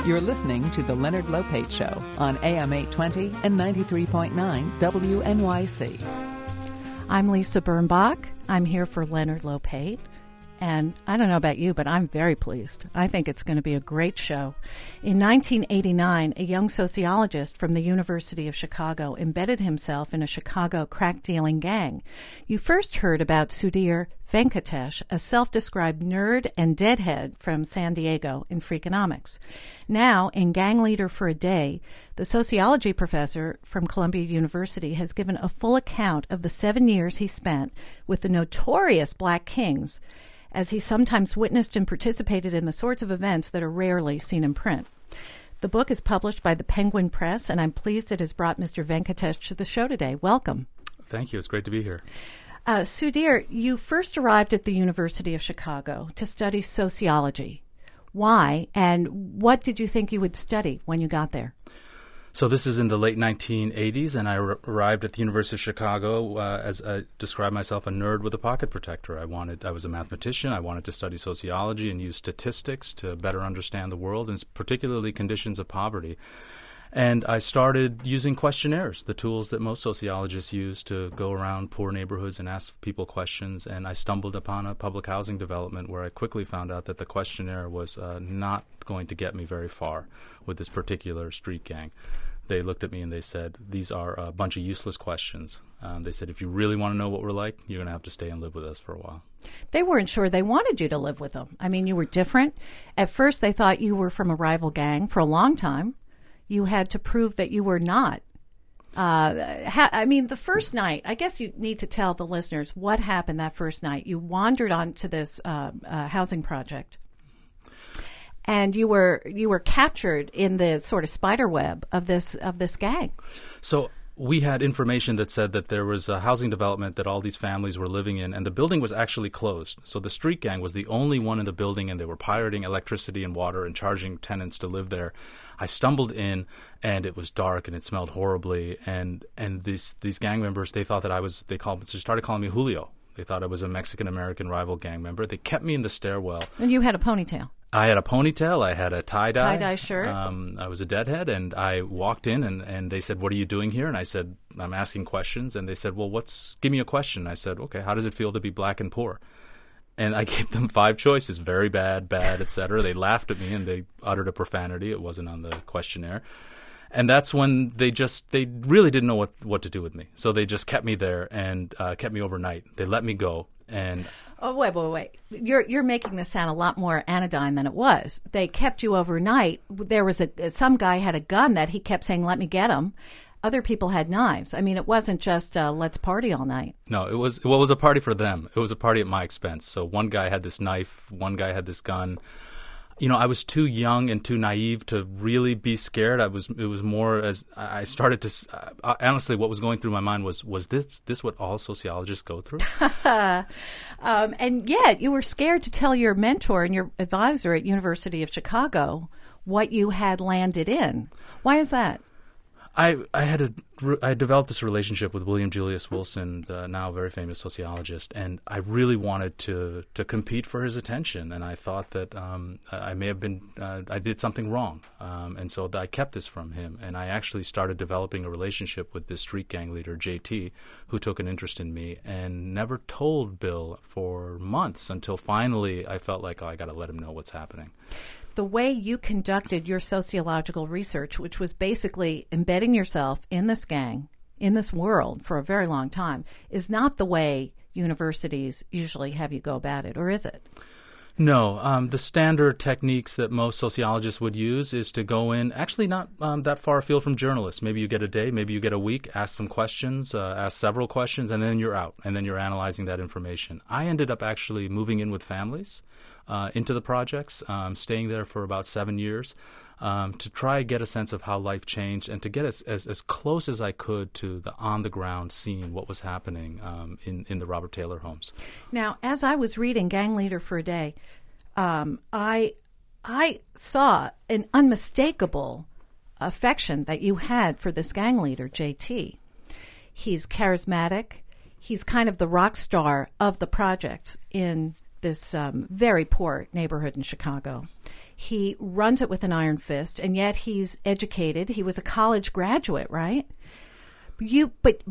You're listening to The Leonard Lopate Show on AM 820 and 93.9 WNYC. I'm Lisa Birnbach. I'm here for Leonard Lopate. And I don't know about you, but I'm very pleased. I think it's going to be a great show. In 1989, a young sociologist from the University of Chicago embedded himself in a Chicago crack-dealing gang. You first heard about Sudhir Venkatesh, a self-described nerd and deadhead from San Diego in Freakonomics. Now, in Gang Leader for a Day, the sociology professor from Columbia University has given a full account of the 7 years he spent with the notorious Black Kings, as he sometimes witnessed and participated in the sorts of events that are rarely seen in print. The book is published by the Penguin Press, and I'm pleased it has brought Mr. Venkatesh to the show today. Welcome. Thank you. It's great to be here. Sudhir, you first arrived at the University of Chicago to study sociology. Why, and what did you think you would study when you got there? So this is in the late 1980s, and I arrived at the University of Chicago as I described myself a nerd with a pocket protector. I was a mathematician. I wanted to study sociology and use statistics to better understand the world, and particularly conditions of poverty. And I started using questionnaires, the tools that most sociologists use to go around poor neighborhoods and ask people questions. And I stumbled upon a public housing development where I quickly found out that the questionnaire was not going to get me very far with this particular street gang. They looked at me and they said, these are a bunch of useless questions. They said, if you really want to know what we're like, you're going to have to stay and live with us for a while. They weren't sure they wanted you to live with them. I mean, you were different. At first, they thought you were from a rival gang. For a long time, you had to prove that you were not. The first night, I guess you need to tell the listeners what happened that first night. You wandered onto this housing project. And you were captured in the sort of spider web of this gang. So we had information that said that there was a housing development that all these families were living in, and the building was actually closed. So the street gang was the only one in the building, and they were pirating electricity and water and charging tenants to live there. I stumbled in, and it was dark, and it smelled horribly. And these gang members, they thought that they started calling me Julio. They thought I was a Mexican-American rival gang member. They kept me in the stairwell. And you had a ponytail. I had a ponytail. I had a tie-dye. Tie-dye shirt. I was a deadhead, and I walked in, and they said, what are you doing here? And I said, I'm asking questions. And they said, well, give me a question. I said, okay, how does it feel to be black and poor? And I gave them 5 choices, very bad, et cetera. They laughed at me, and they uttered a profanity. It wasn't on the questionnaire. And that's when they really didn't know what to do with me. So they just kept me there and kept me overnight. They let me go. And wait. You're making this sound a lot more anodyne than it was. They kept you overnight. There was some guy had a gun that he kept saying, let me get him. Other people had knives. I mean, it wasn't just let's party all night. No, it was a party for them. It was a party at my expense. So one guy had this knife, one guy had this gun. You know, I was too young and too naive to really be scared. It was more as I started to honestly, what was going through my mind was this what all sociologists go through? And yet you were scared to tell your mentor and your advisor at University of Chicago what you had landed in. Why is that? I developed this relationship with William Julius Wilson, the now very famous sociologist, and I really wanted to compete for his attention. And I thought that I did something wrong, and so I kept this from him. And I actually started developing a relationship with this street gang leader, JT, who took an interest in me and never told Bill for months until finally I felt like, I got to let him know what's happening. The way you conducted your sociological research, which was basically embedding yourself in this gang, in this world for a very long time, is not the way universities usually have you go about it, or is it? No. The standard techniques that most sociologists would use is to go in, actually not that far afield from journalists. Maybe you get a day, maybe you get a week, ask some questions, ask several questions, and then you're out, and then you're analyzing that information. I ended up actually moving in with families into the projects, staying there for about 7 years to try to get a sense of how life changed and to get as close as I could to the on-the-ground scene, what was happening in the Robert Taylor homes. Now, as I was reading Gang Leader for a Day, I saw an unmistakable affection that you had for this gang leader, JT. He's charismatic. He's kind of the rock star of the project in this very poor neighborhood in Chicago. He runs it with an iron fist, and yet he's educated. He was a college graduate, right? You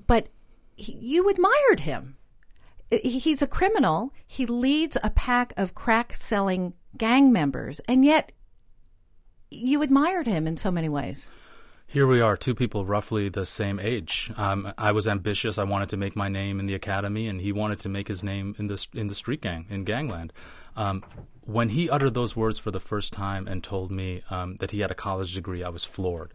admired him. He's a criminal. He leads a pack of crack-selling gang members, and yet you admired him in so many ways. Here we are, two people roughly the same age. I was ambitious. I wanted to make my name in the academy, and he wanted to make his name in the street gang, in gangland. When he uttered those words for the first time and told me that he had a college degree, I was floored.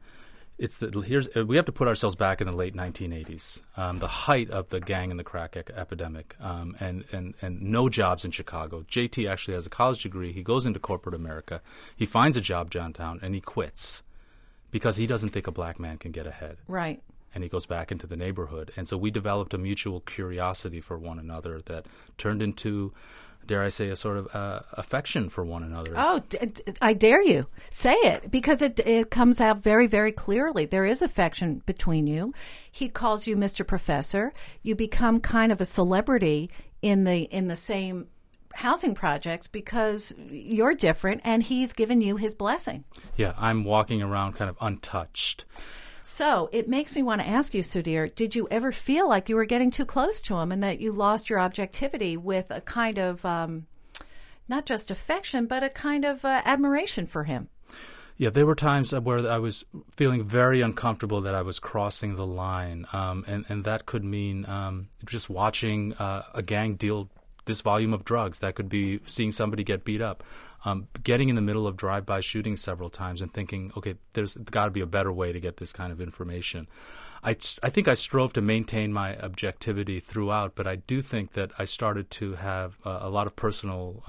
We have to put ourselves back in the late 1980s, the height of the gang and the crack epidemic, and no jobs in Chicago. JT actually has a college degree. He goes into corporate America. He finds a job downtown, and he quits because he doesn't think a black man can get ahead. Right. And he goes back into the neighborhood. And so we developed a mutual curiosity for one another that turned into, dare I say, a sort of affection for one another. Oh, I dare you. Say it, because it comes out very, very clearly. There is affection between you. He calls you Mr. Professor. You become kind of a celebrity in the same housing projects because you're different, and he's given you his blessing. Yeah, I'm walking around kind of untouched. So it makes me want to ask you, Sudhir, did you ever feel like you were getting too close to him and that you lost your objectivity with a kind of not just affection, but a kind of admiration for him? Yeah, there were times where I was feeling very uncomfortable that I was crossing the line, and that could mean just watching a gang deal this volume of drugs. That could be seeing somebody get beat up, getting in the middle of drive-by shootings several times and thinking, okay, there's got to be a better way to get this kind of information. I think I strove to maintain my objectivity throughout, but I do think that I started to have a lot of personal,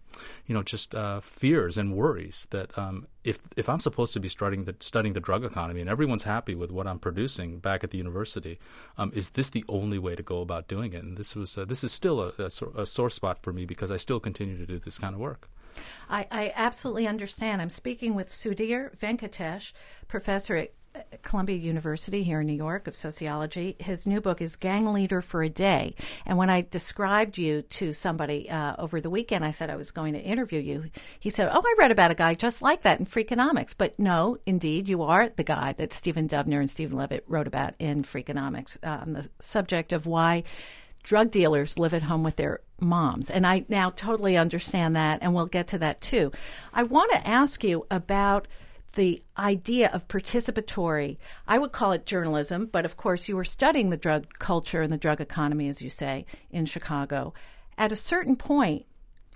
fears and worries that if I'm supposed to be studying the drug economy and everyone's happy with what I'm producing back at the university, is this the only way to go about doing it? And this is still a sore spot for me because I still continue to do this kind of work. I absolutely understand. I'm speaking with Sudhir Venkatesh, professor at Columbia University here in New York of sociology. His new book is Gang Leader for a Day. And when I described you to somebody over the weekend, I said I was going to interview you. He said, oh, I read about a guy just like that in Freakonomics. But no, indeed, you are the guy that Stephen Dubner and Stephen Levitt wrote about in Freakonomics on the subject of why drug dealers live at home with their moms. And I now totally understand that, and we'll get to that too. I want to ask you about the idea of participatory, I would call it journalism, but of course you were studying the drug culture and the drug economy, as you say, in Chicago. At a certain point,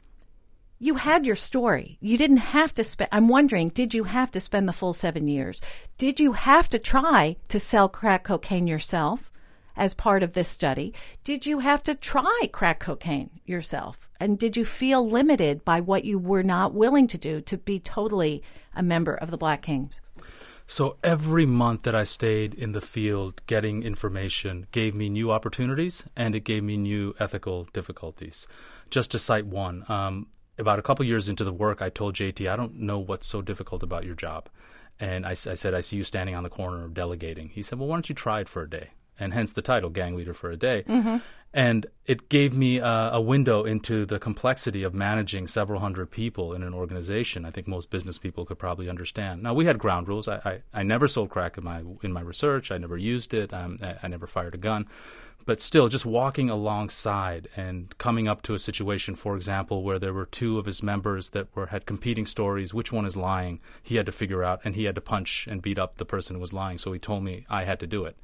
you had your story. You didn't have to spend, I'm wondering, did you have to spend the full 7 years? Did you have to try to sell crack cocaine yourself as part of this study? Did you have to try crack cocaine yourself? And did you feel limited by what you were not willing to do to be totally a member of the Black Kings? So every month that I stayed in the field getting information gave me new opportunities, and it gave me new ethical difficulties. Just to cite one, about a couple years into the work, I told JT, I don't know what's so difficult about your job. And I said, I see you standing on the corner delegating. He said, well, why don't you try it for a day? And hence the title, Gang Leader for a Day. Mm-hmm. And it gave me a window into the complexity of managing several hundred people in an organization. I think most business people could probably understand. Now, we had ground rules. I never sold crack in my research. I never used it. I never fired a gun. But still, just walking alongside and coming up to a situation, for example, where there were two of his members that had competing stories, which one is lying, he had to figure out, and he had to punch and beat up the person who was lying. So he told me I had to do it.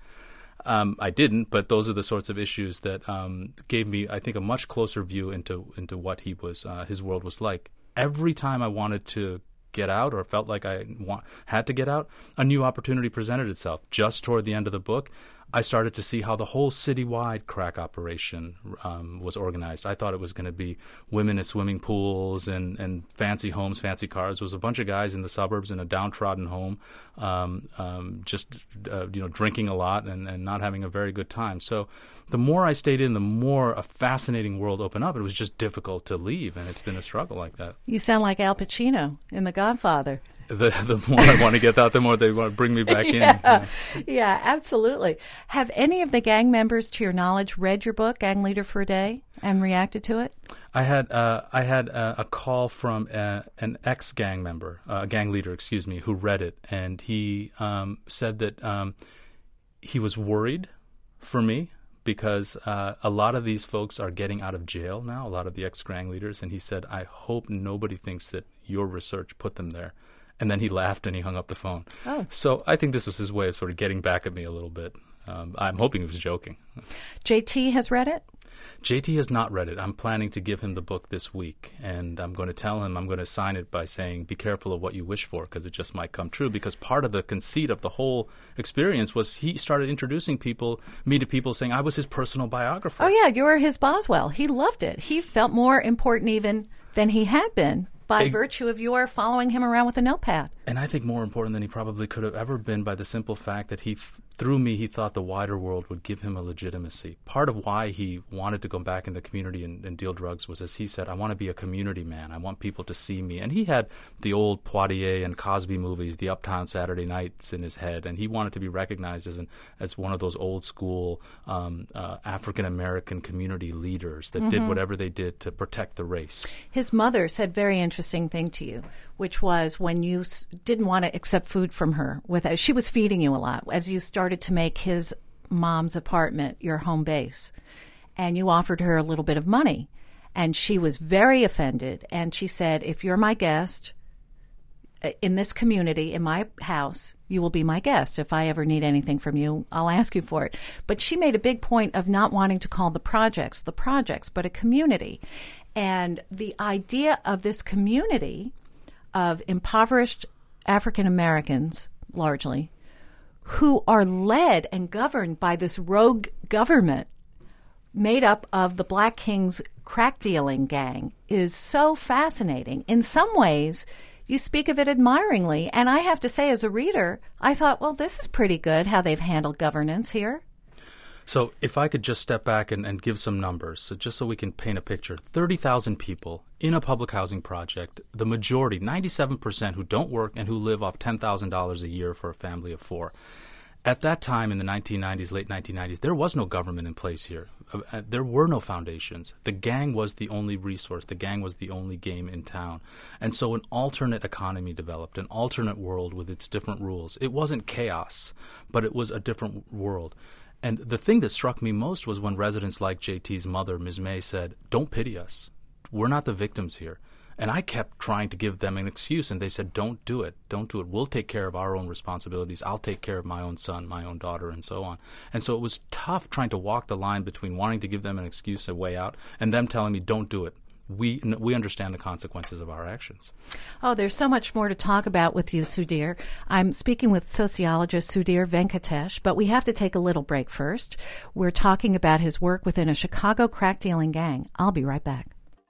I didn't, but those are the sorts of issues that gave me, I think, a much closer view into what his world was like. Every time I wanted to get out or felt like I had to get out, a new opportunity presented itself. Just toward the end of the book, I started to see how the whole citywide crack operation was organized. I thought it was going to be women at swimming pools and fancy homes, fancy cars. It was a bunch of guys in the suburbs in a downtrodden home, drinking a lot and not having a very good time. So the more I stayed in, the more a fascinating world opened up. It was just difficult to leave, and it's been a struggle like that. You sound like Al Pacino in The Godfather. The more I want to get out, the more they want to bring me back in. Yeah, absolutely. Have any of the gang members, to your knowledge, read your book, Gang Leader for a Day, and reacted to it? I had a call from an ex-gang member, a gang leader, who read it, and he said that he was worried for me because a lot of these folks are getting out of jail now, a lot of the ex-gang leaders, and he said, I hope nobody thinks that your research put them there. And then he laughed and he hung up the phone. Oh. So I think this was his way of sort of getting back at me a little bit. I'm hoping he was joking. JT has read it? JT has not read it. I'm planning to give him the book this week, and I'm going to tell him, I'm going to sign it by saying, be careful of what you wish for, because it just might come true. Because part of the conceit of the whole experience was he started introducing me to people saying I was his personal biographer. Oh, yeah, you were his Boswell. He loved it. He felt more important even than he had been by virtue of your following him around with a notepad. And I think more important than he probably could have ever been by the simple fact that through me, he thought the wider world would give him a legitimacy. Part of why he wanted to go back in the community and deal drugs was, as he said, I want to be a community man. I want people to see me. And he had the old Poitier and Cosby movies, the Uptown Saturday Nights in his head, and he wanted to be recognized as one of those old school African-American community leaders that did whatever they did to protect the race. His mother said very interesting thing to you, which was when you didn't want to accept food from her, she was feeding you a lot as you started to make his mom's apartment your home base, and you offered her a little bit of money, and she was very offended, and she said, if you're my guest in this community, in my house, you will be my guest. If I ever need anything from you, I'll ask you for it. But she made a big point of not wanting to call the projects, but a community. And the idea of this community of impoverished African Americans, largely, who are led and governed by this rogue government made up of the Black Kings crack dealing gang, is so fascinating. In some ways, you speak of it admiringly, and I have to say, as a reader, I thought, well, this is pretty good how they've handled governance here. So if I could just step back and give some numbers, just so we can paint a picture. 30,000 people in a public housing project, the majority, 97%, who don't work and who live off $10,000 a year for a family of four. At that time in the 1990s, late 1990s, there was no government in place here. There were no foundations. The gang was the only resource. The gang was the only game in town. And so an alternate economy developed, an alternate world with its different rules. It wasn't chaos, but it was a different world. And the thing that struck me most was when residents like JT's mother, Ms. May, said, don't pity us. We're not the victims here. And I kept trying to give them an excuse, and they said, don't do it. Don't do it. We'll take care of our own responsibilities. I'll take care of my own son, my own daughter, and so on. And so it was tough trying to walk the line between wanting to give them an excuse, a way out, and them telling me, don't do it. We understand the consequences of our actions. Oh, there's so much more to talk about with you, Sudhir. I'm speaking with sociologist Sudhir Venkatesh, but we have to take a little break first. We're talking about his work within a Chicago crack-dealing gang. I'll be right back.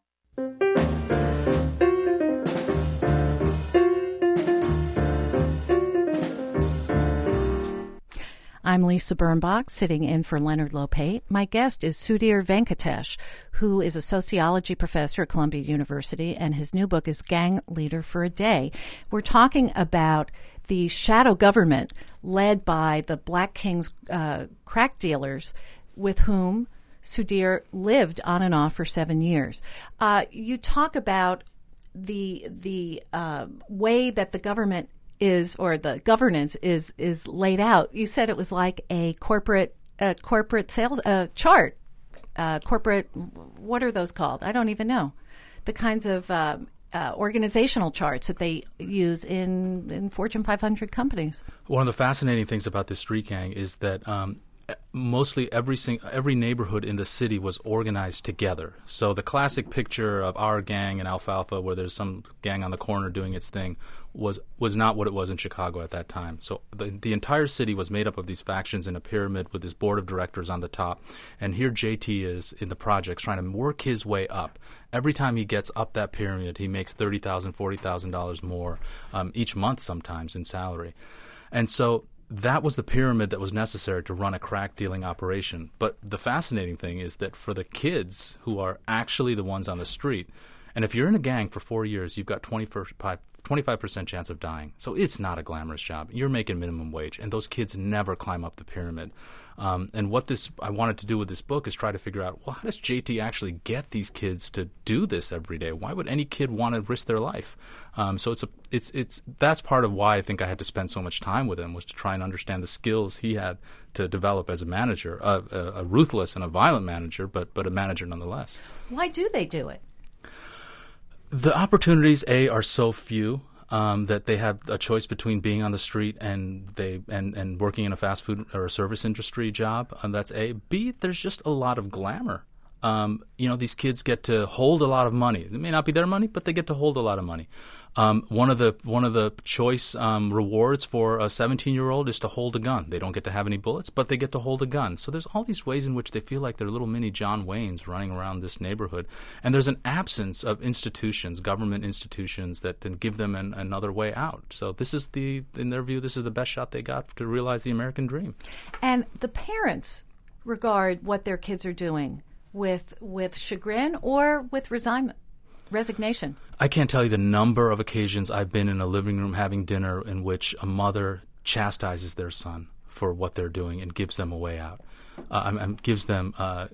I'm Lisa Birnbach, sitting in for Leonard Lopate. My guest is Sudhir Venkatesh, who is a sociology professor at Columbia University, and his new book is Gang Leader for a Day. We're talking about the shadow government led by the Black Kings crack dealers with whom Sudhir lived on and off for 7 years. You talk about the way that the government or the governance is laid out. You said it was like a corporate sales chart. Corporate, what are those called? I don't even know. The kinds of organizational charts that they use in Fortune 500 companies. One of the fascinating things about this street gang is that mostly every neighborhood in the city was organized together. So the classic picture of our gang in Alfalfa, where there's some gang on the corner doing its thing, was not what it was in Chicago at that time. So the entire city was made up of these factions in a pyramid with this board of directors on the top. And here JT is in the projects trying to work his way up. Every time he gets up that pyramid, he makes $30,000, $40,000 more each month sometimes in salary. And so that was the pyramid that was necessary to run a crack-dealing operation. But the fascinating thing is that for the kids who are actually the ones on the street, And if you're in a gang for 4 years, you've got 25% chance of dying. So it's not a glamorous job. You're making minimum wage, and those kids never climb up the pyramid. And what I wanted to do with this book is try to figure out, well, how does JT actually get these kids to do this every day? Why would any kid want to risk their life? So that's part of why I think I had to spend so much time with him, was to try and understand the skills he had to develop as a manager, a ruthless and a violent manager, but a manager nonetheless. Why do they do it? The opportunities, A, are so few. That they have a choice between being on the street and working in a fast food or a service industry job. That's A. B, there's just a lot of glamour. These kids get to hold a lot of money. It may not be their money, but they get to hold a lot of money. One of the choice rewards for a 17-year-old is to hold a gun. They don't get to have any bullets, but they get to hold a gun. So there's all these ways in which they feel like they're little mini John Waynes running around this neighborhood. And there's an absence of institutions, government institutions, that can give them another way out. So this is in their view, this is the best shot they got to realize the American dream. And the parents regard what their kids are doing with chagrin or with resignation. I can't tell you the number of occasions I've been in a living room having dinner in which a mother chastises their son for what they're doing and gives them a way out, gives them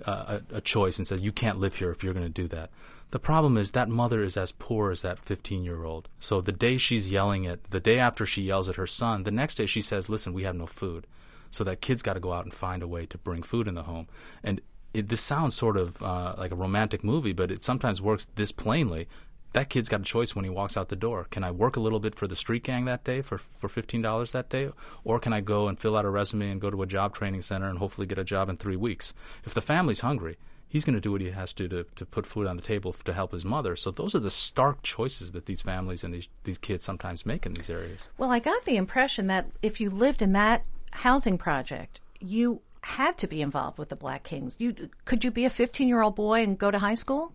a choice and says, you can't live here if you're going to do that. The problem is that mother is as poor as that 15-year-old. So the day the day after she yells at her son, the next day she says, listen, we have no food. So that kid's got to go out and find a way to bring food in the home. And this sounds sort of like a romantic movie, but it sometimes works this plainly. That kid's got a choice when he walks out the door. Can I work a little bit for the street gang that day for $15 that day? Or can I go and fill out a resume and go to a job training center and hopefully get a job in 3 weeks? If the family's hungry, he's going to do what he has to put food on the table to help his mother. So those are the stark choices that these families and these kids sometimes make in these areas. Well, I got the impression that if you lived in that housing project, you had to be involved with the Black Kings. Could you be a 15-year-old boy and go to high school?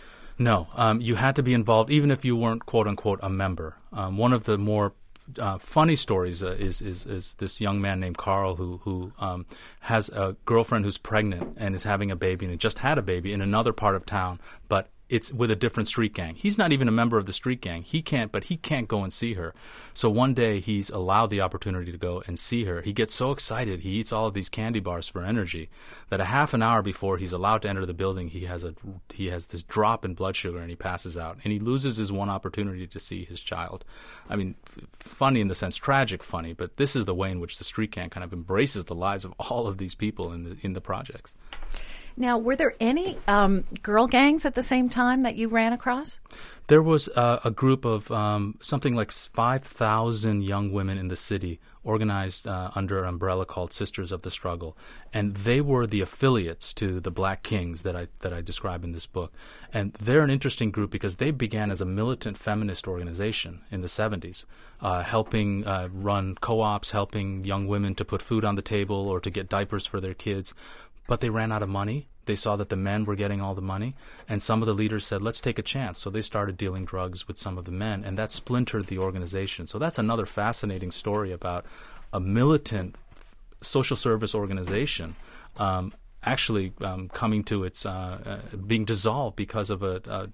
No, you had to be involved even if you weren't, quote unquote, a member. One of the more funny stories is this young man named Carl who has a girlfriend who's pregnant and is having a baby, and he just had a baby in another part of town, but it's with a different street gang. He's not even a member of the street gang. He can't go and see her. So one day he's allowed the opportunity to go and see her. He gets so excited, he eats all of these candy bars for energy, that a half an hour before he's allowed to enter the building, he has this drop in blood sugar and he passes out. And he loses his one opportunity to see his child. I mean, funny in the sense, tragic funny, but this is the way in which the street gang kind of embraces the lives of all of these people in the projects. Now, were there any girl gangs at the same time that you ran across? There was a group of something like 5,000 young women in the city organized under an umbrella called Sisters of the Struggle, and they were the affiliates to the Black Kings that I describe in this book. And they're an interesting group because they began as a militant feminist organization in the 70s, helping run co-ops, helping young women to put food on the table or to get diapers for their kids. But they ran out of money. They saw that the men were getting all the money, and some of the leaders said, let's take a chance. So they started dealing drugs with some of the men, and that splintered the organization. So that's another fascinating story about a militant social service organization actually coming to its being dissolved because of the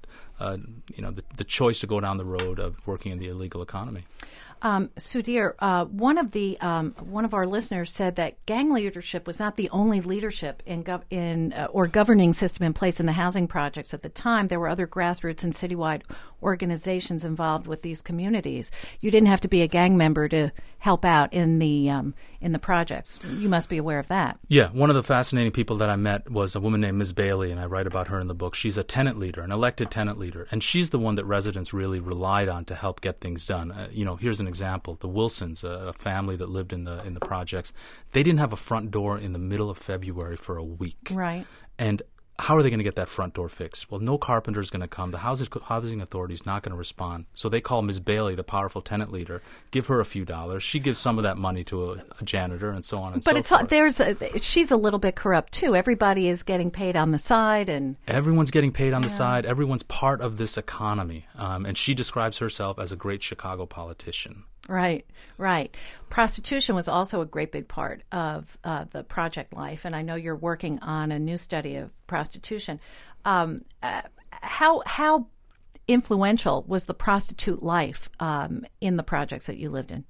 choice to go down the road of working in the illegal economy. Sudhir, one of our listeners said that gang leadership was not the only leadership or governing system in place in the housing projects at the time. There were other grassroots and citywide organizations involved with these communities. You didn't have to be a gang member to help out in the projects. You must be aware of that. Yeah, one of the fascinating people that I met was a woman named Ms. Bailey, and I write about her in the book. She's a tenant leader, an elected tenant leader, and she's the one that residents really relied on to help get things done. Here's an example. The Wilsons, a family that lived in the projects, they didn't have a front door in the middle of February for a week. Right. And how are they going to get that front door fixed? Well, no carpenter is going to come. The housing authority is not going to respond. So they call Ms. Bailey, the powerful tenant leader, give her a few dollars. She gives some of that money to a janitor and so on and so forth. But she's a little bit corrupt, too. Everybody is getting paid on the side. Everyone's getting paid on the side. Everyone's part of this economy. And she describes herself as a great Chicago politician. Right. Prostitution was also a great big part of the project life, and I know you're working on a new study of prostitution. How influential was the prostitute life in the projects that you lived in?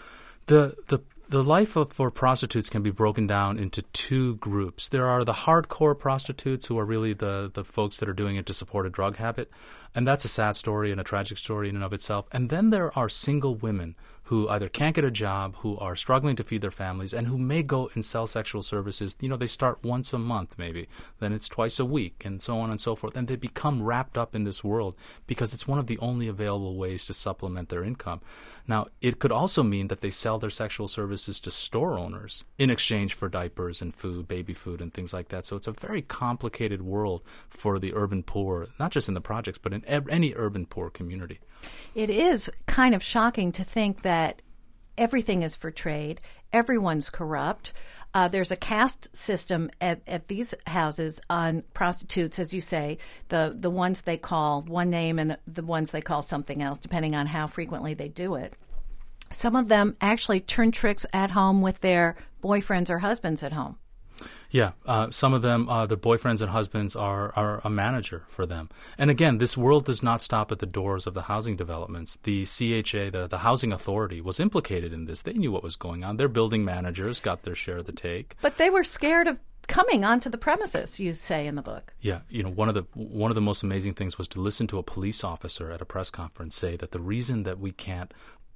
The life for prostitutes can be broken down into two groups. There are the hardcore prostitutes who are really the folks that are doing it to support a drug habit, and that's a sad story and a tragic story in and of itself. And then there are single women who either can't get a job, who are struggling to feed their families, and who may go and sell sexual services. They start once a month maybe, then it's twice a week, and so on and so forth. And they become wrapped up in this world because it's one of the only available ways to supplement their income. Now, it could also mean that they sell their sexual services to store owners in exchange for diapers and food, baby food, and things like that. So it's a very complicated world for the urban poor, not just in the projects, but in any urban poor community. It is kind of shocking to think that everything is for trade, everyone's corrupt. There's a caste system at these houses on prostitutes, as you say, the ones they call one name and the ones they call something else, depending on how frequently they do it. Some of them actually turn tricks at home with their boyfriends or husbands at home. Yeah, some of them, their boyfriends and husbands are a manager for them. And again, this world does not stop at the doors of the housing developments. The CHA, the Housing Authority, was implicated in this. They knew what was going on. Their building managers got their share of the take. But they were scared of coming onto the premises, you say in the book. Yeah, one of the most amazing things was to listen to a police officer at a press conference say that the reason that we can't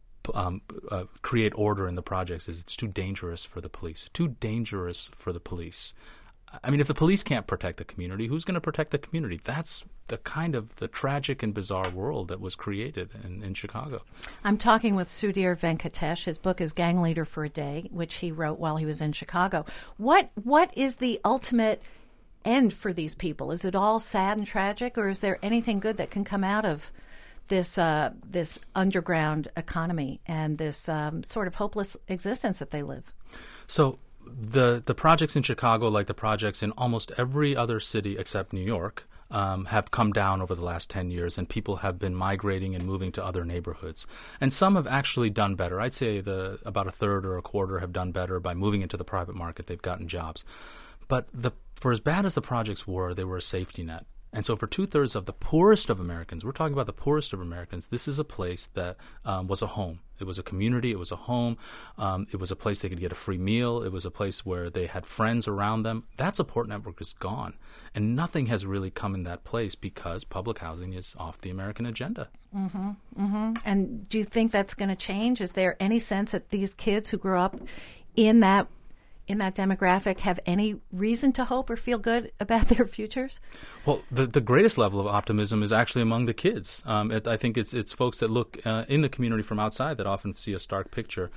create order in the projects is it's too dangerous for the police. Too dangerous for the police. I mean, if the police can't protect the community, who's going to protect the community? That's the kind of the tragic and bizarre world that was created in Chicago. I'm talking with Sudhir Venkatesh. His book is Gang Leader for a Day, which he wrote while he was in Chicago. What is the ultimate end for these people? Is it all sad and tragic, or is there anything good that can come out of this underground economy and this sort of hopeless existence that they live? So the projects in Chicago, like the projects in almost every other city except New York, have come down over the last 10 years, and people have been migrating and moving to other neighborhoods. And some have actually done better. I'd say about a third or a quarter have done better by moving into the private market. They've gotten jobs. But for as bad as the projects were, they were a safety net. And so for two-thirds of the poorest of Americans, we're talking about the poorest of Americans, this is a place that was a home. It was a community. It was a home. It was a place they could get a free meal. It was a place where they had friends around them. That support network is gone. And nothing has really come in that place because public housing is off the American agenda. Mm-hmm, mm-hmm. And do you think that's going to change? Is there any sense that these kids who grew up in that demographic have any reason to hope or feel good about their futures? Well, the greatest level of optimism is actually among the kids. I think it's folks that look in the community from outside that often see a stark picture.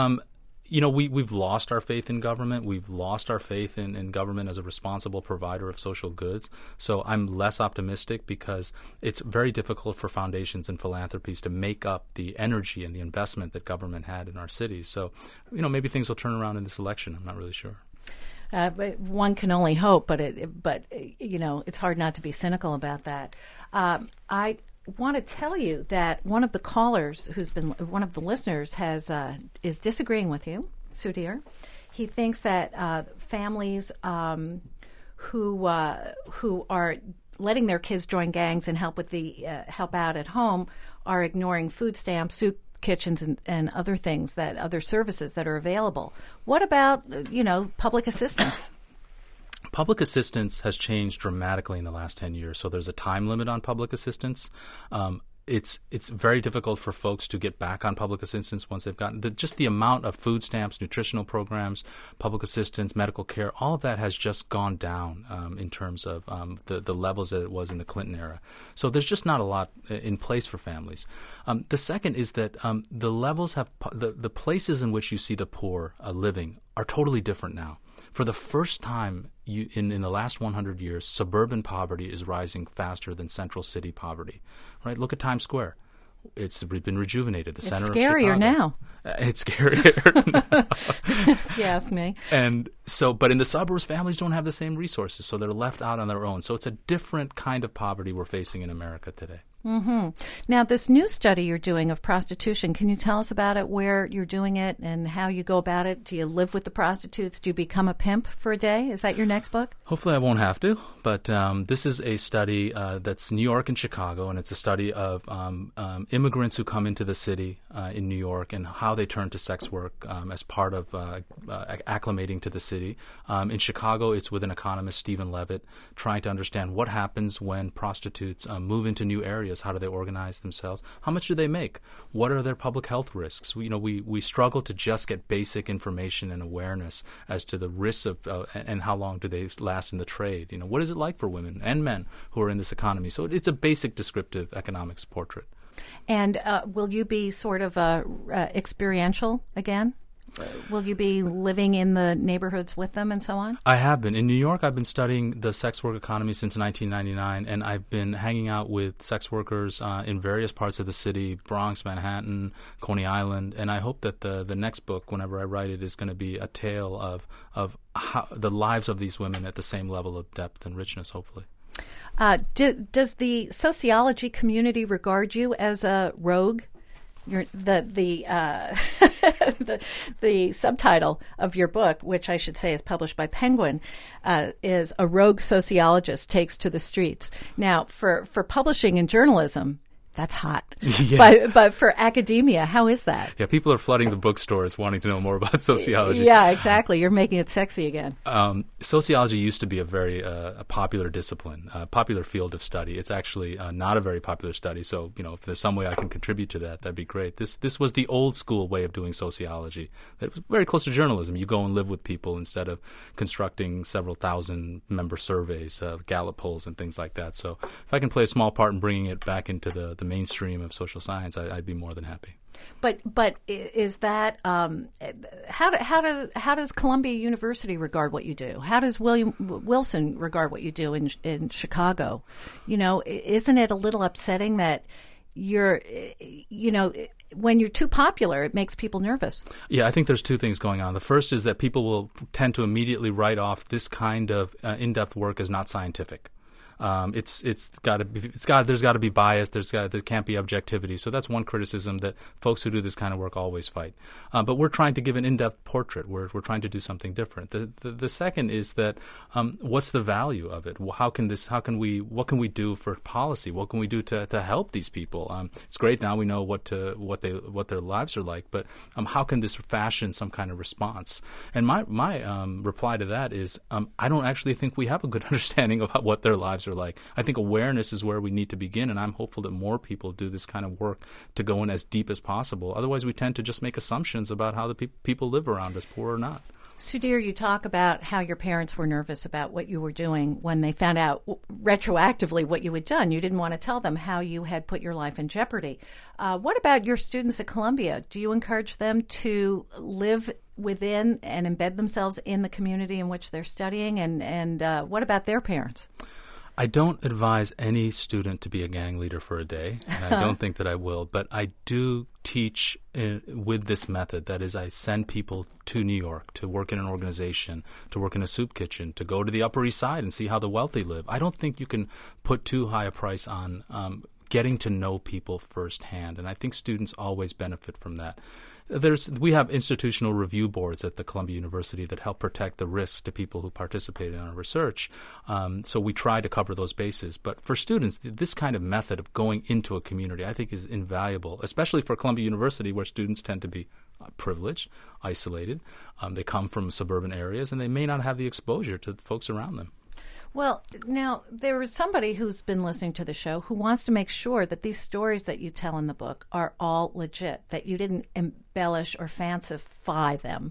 We've lost our faith in government. We've lost our faith in government as a responsible provider of social goods. So I'm less optimistic because it's very difficult for foundations and philanthropies to make up the energy and the investment that government had in our cities. So, maybe things will turn around in this election. I'm not really sure. One can only hope, but it's hard not to be cynical about that. I want to tell you that one of the callers, who's been one of the listeners, is disagreeing with you, Sudhir. He thinks that families who are letting their kids join gangs and help out at home are ignoring food stamps, soup kitchens, and other things, other services that are available. What about public assistance? Public assistance has changed dramatically in the last 10 years. So there's a time limit on public assistance. It's very difficult for folks to get back on public assistance once they've gotten just the amount of food stamps, nutritional programs, public assistance, medical care. All of that has just gone down in terms of the levels that it was in the Clinton era. So there's just not a lot in place for families. The second is that the levels the places in which you see the poor living are totally different now. For the first time in the last 100 years, suburban poverty is rising faster than central city poverty. Right? Look at Times Square. It's been rejuvenated. The center of Chicago. It's scarier now. It's scarier now. If you ask me. And so, but in the suburbs, families don't have the same resources, so they're left out on their own. So it's a different kind of poverty we're facing in America today. Mm-hmm. Now, this new study you're doing of prostitution, can you tell us about it, where you're doing it and how you go about it? Do you live with the prostitutes? Do you become a pimp for a day? Is that your next book? Hopefully I won't have to, but this is a study that's New York and Chicago, and it's a study of immigrants who come into the city in New York and how they turn to sex work as part of acclimating to the city. In Chicago, it's with an economist, Stephen Levitt, trying to understand what happens when prostitutes move into new areas. How do they organize themselves? How much do they make? What are their public health risks? We struggle to just get basic information and awareness as to the risks of and how long do they last in the trade. What is it like for women and men who are in this economy? So it's a basic descriptive economics portrait. And will you be sort of experiential again? Will you be living in the neighborhoods with them and so on? I have been. In New York, I've been studying the sex work economy since 1999, and I've been hanging out with sex workers in various parts of the city, Bronx, Manhattan, Coney Island, and I hope that the next book, whenever I write it, is going to be a tale of how the lives of these women at the same level of depth and richness, hopefully. Does the sociology community regard you as a rogue? The subtitle of your book, which I should say is published by Penguin, is "A Rogue Sociologist Takes to the Streets." Now, for publishing in journalism, that's hot. Yeah. But for academia, how is that? Yeah, people are flooding the bookstores wanting to know more about sociology. Yeah, exactly. You're making it sexy again. Sociology used to be a very a popular discipline, a popular field of study. It's actually not a very popular study, so if there's some way I can contribute to that, that'd be great. This was the old school way of doing sociology. That was very close to journalism. You go and live with people instead of constructing several thousand member surveys, Gallup polls, and things like that. So if I can play a small part in bringing it back into the mainstream of social science, I'd be more than happy. But is that how does Columbia University regard what you do? How does Wilson regard what you do in Chicago? Isn't it a little upsetting that you're when you're too popular, it makes people nervous? Yeah, I think there's two things going on. The first is that people will tend to immediately write off this kind of in-depth work as not scientific. There's got to be bias. There can't be objectivity. So that's one criticism that folks who do this kind of work always fight. But we're trying to give an in-depth portrait. We're trying to do something different. The second is that what's the value of it? What can we do for policy? What can we do to help these people? It's great now we know what their lives are like, but how can this fashion some kind of response? And my reply to that is I don't actually think we have a good understanding of what their lives are like. I think awareness is where we need to begin, and I'm hopeful that more people do this kind of work to go in as deep as possible. Otherwise, we tend to just make assumptions about how the people live around us, poor or not. Sudhir, you talk about how your parents were nervous about what you were doing when they found out retroactively what you had done. You didn't want to tell them how you had put your life in jeopardy. What about your students at Columbia? Do you encourage them to live within and embed themselves in the community in which they're studying? And what about their parents? I don't advise any student to be a gang leader for a day, and I don't think that I will, but I do teach with this method. That is, I send people to New York to work in an organization, to work in a soup kitchen, to go to the Upper East Side and see how the wealthy live. I don't think you can put too high a price on getting to know people firsthand, and I think students always benefit from that. We have institutional review boards at the Columbia University that help protect the risks to people who participate in our research. So we try to cover those bases. But for students, this kind of method of going into a community, I think, is invaluable, especially for Columbia University, where students tend to be privileged, isolated. They come from suburban areas, and they may not have the exposure to the folks around them. Well, now, there is somebody who's been listening to the show who wants to make sure that these stories that you tell in the book are all legit, that you didn't embellish or fancify them.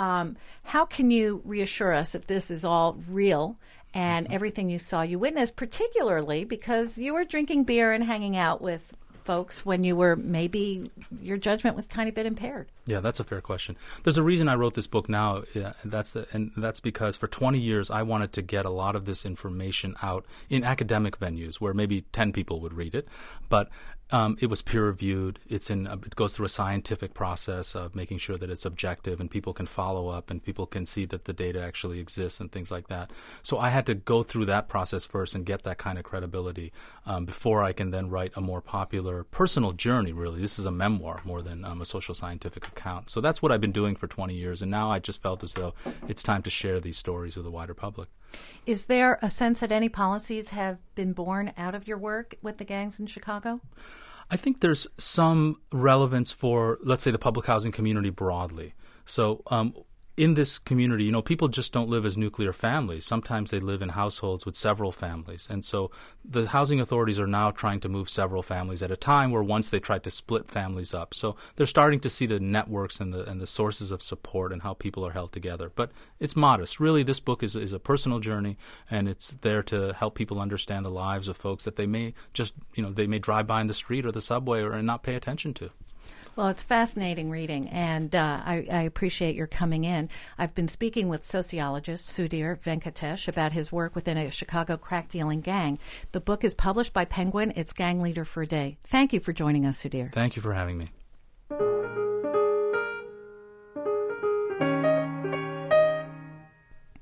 How can you reassure us that this is all real and everything you saw you witnessed, particularly because you were drinking beer and hanging out with folks when you were maybe your judgment was a tiny bit impaired? Yeah, that's a fair question. There's a reason I wrote this book now, and that's because for 20 years I wanted to get a lot of this information out in academic venues where maybe 10 people would read it, but It was peer-reviewed. It goes through a scientific process of making sure that it's objective and people can follow up and people can see that the data actually exists and things like that. So I had to go through that process first and get that kind of credibility before I can then write a more popular personal journey, really. This is a memoir more than a social scientific account. So that's what I've been doing for 20 years, and now I just felt as though it's time to share these stories with the wider public. Is there a sense that any policies have been born out of your work with the gangs in Chicago? I think there's some relevance for, let's say, the public housing community broadly. So in this community, people just don't live as nuclear families. Sometimes they live in households with several families. And so the housing authorities are now trying to move several families at a time, where once they tried to split families up. So they're starting to see the networks and the sources of support and how people are held together. But it's modest. Really, this book is a personal journey, and it's there to help people understand the lives of folks that they may just, they may drive by in the street or the subway and not pay attention to. Well, it's fascinating reading, and I appreciate your coming in. I've been speaking with sociologist Sudhir Venkatesh about his work within a Chicago crack-dealing gang. The book is published by Penguin. It's Gang Leader for a Day. Thank you for joining us, Sudhir. Thank you for having me.